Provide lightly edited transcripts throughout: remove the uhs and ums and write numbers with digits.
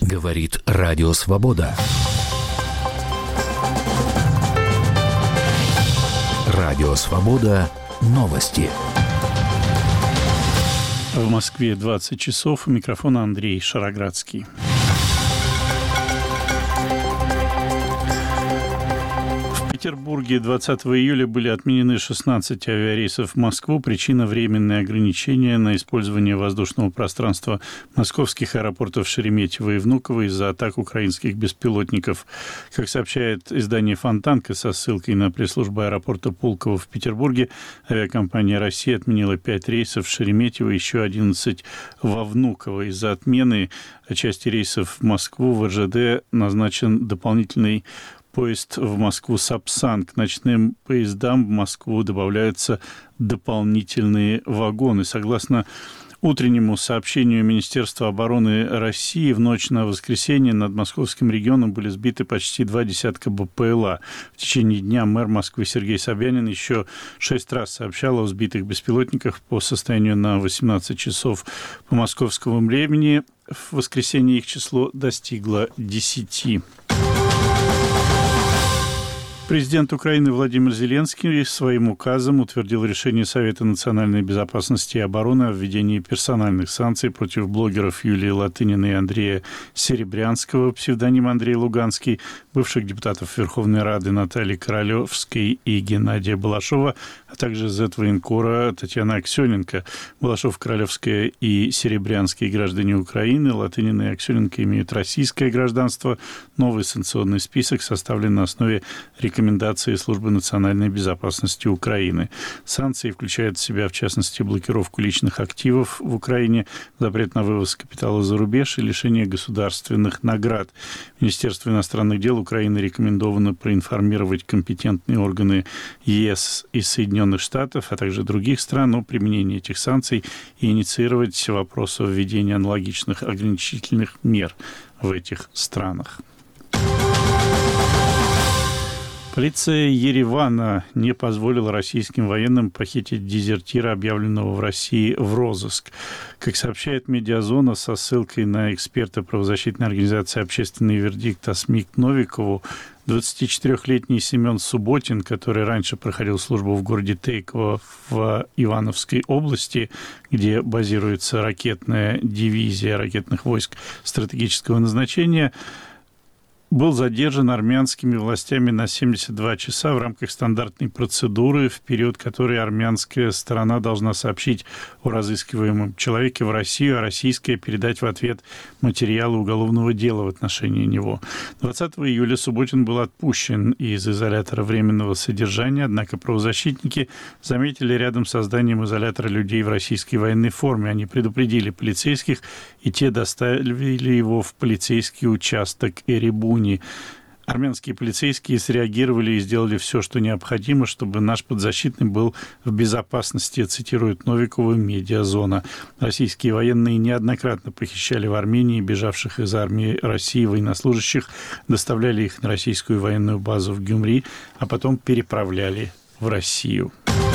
Говорит Радио Свобода. Радио Свобода. Новости. В Москве 20 часов. У микрофона Андрей Шароградский. В Петербурге 20 июля были отменены 16 авиарейсов в Москву. Причина – временные ограничения на использование воздушного пространства московских аэропортов Шереметьево и Внуково из-за атак украинских беспилотников. Как сообщает издание «Фонтанка» со ссылкой на пресс-службу аэропорта Пулково в Петербурге, авиакомпания «Россия» отменила 5 рейсов в Шереметьево и еще 11 во Внуково. Из-за отмены части рейсов в Москву в РЖД назначен дополнительный поезд в Москву «Сапсан». К ночным поездам в Москву добавляются дополнительные вагоны. Согласно утреннему сообщению Министерства обороны России, в ночь на воскресенье над московским регионом были сбиты почти 2 десятка БПЛА. В течение дня мэр Москвы Сергей Собянин еще 6 раз сообщал о сбитых беспилотниках. По состоянию на 18 часов по московскому времени в воскресенье их число достигло 10. Президент Украины Владимир Зеленский своим указом утвердил решение Совета национальной безопасности и обороны о введении персональных санкций против блогеров Юлии Латыниной и Андрея Серебрянского, псевдоним Андрей Луганский, бывших депутатов Верховной Рады Натальи Королевской и Геннадия Балашова, а также зэт-военкора Татьяны Аксененко. Балашов, Королевская и Серебрянский граждане Украины, Латынина и Аксененко имеют российское гражданство. Новый санкционный список составлен на основе рекомендации Службы национальной безопасности Украины. Санкции включают в себя, в частности, блокировку личных активов в Украине, запрет на вывоз капитала за рубеж и лишение государственных наград. Министерству иностранных дел Украины рекомендовано проинформировать компетентные органы ЕС и Соединенных Штатов, а также других стран о применении этих санкций и инициировать вопрос о введении аналогичных ограничительных мер в этих странах. Полиция Еревана не позволила российским военным похитить дезертира, объявленного в России в розыск. Как сообщает «Медиазона» со ссылкой на эксперта правозащитной организации «Общественный вердикт» Асмик Новикову, 24-летний Семен Субботин, который раньше проходил службу в городе Тейково в Ивановской области, где базируется ракетная дивизия ракетных войск стратегического назначения, был задержан армянскими властями на 72 часа в рамках стандартной процедуры, в период которой армянская сторона должна сообщить о разыскиваемом человеке в Россию, а российская передать в ответ материалы уголовного дела в отношении него. 20 июля Субботин был отпущен из изолятора временного содержания, однако правозащитники заметили рядом с зданием изолятора людей в российской военной форме. Они предупредили полицейских, и те доставили его в полицейский участок Эребунь. Армянские полицейские среагировали и сделали все, что необходимо, чтобы наш подзащитный был в безопасности, цитирует Новикова «Медиазона». Российские военные неоднократно похищали в Армении бежавших из армии России военнослужащих, доставляли их на российскую военную базу в Гюмри, а потом переправляли в Россию.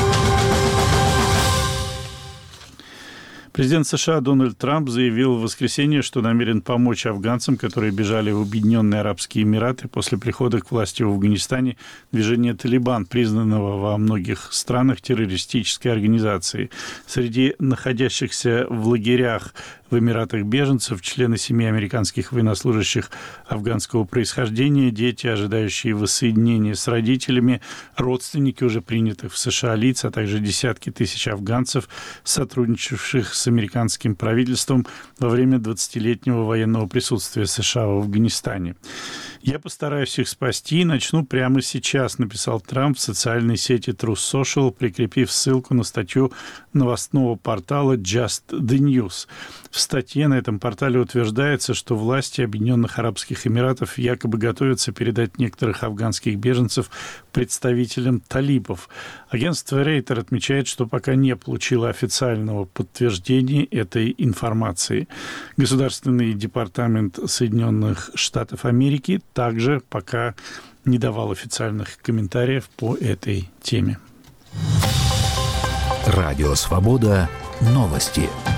Президент США Дональд Трамп заявил в воскресенье, что намерен помочь афганцам, которые бежали в Объединенные Арабские Эмираты после прихода к власти в Афганистане движения «Талибан», признанного во многих странах террористической организацией. Среди находящихся в лагерях в Эмиратах беженцев члены семьи американских военнослужащих афганского происхождения, дети, ожидающие воссоединения с родителями, родственники уже принятых в США лиц, а также десятки тысяч афганцев, сотрудничавших с американским правительством во время 20-летнего военного присутствия США в Афганистане. «Я постараюсь их спасти и начну прямо сейчас», написал Трамп в социальной сети Truth Social, прикрепив ссылку на статью новостного портала Just the News. В статье на этом портале утверждается, что власти Объединенных Арабских Эмиратов якобы готовятся передать некоторых афганских беженцев представителям талибов. Агентство Рейтер отмечает, что пока не получило официального подтверждения этой информации. Государственный департамент Соединенных Штатов Америки также пока не давал официальных комментариев по этой теме. Радио «Свобода». Новости.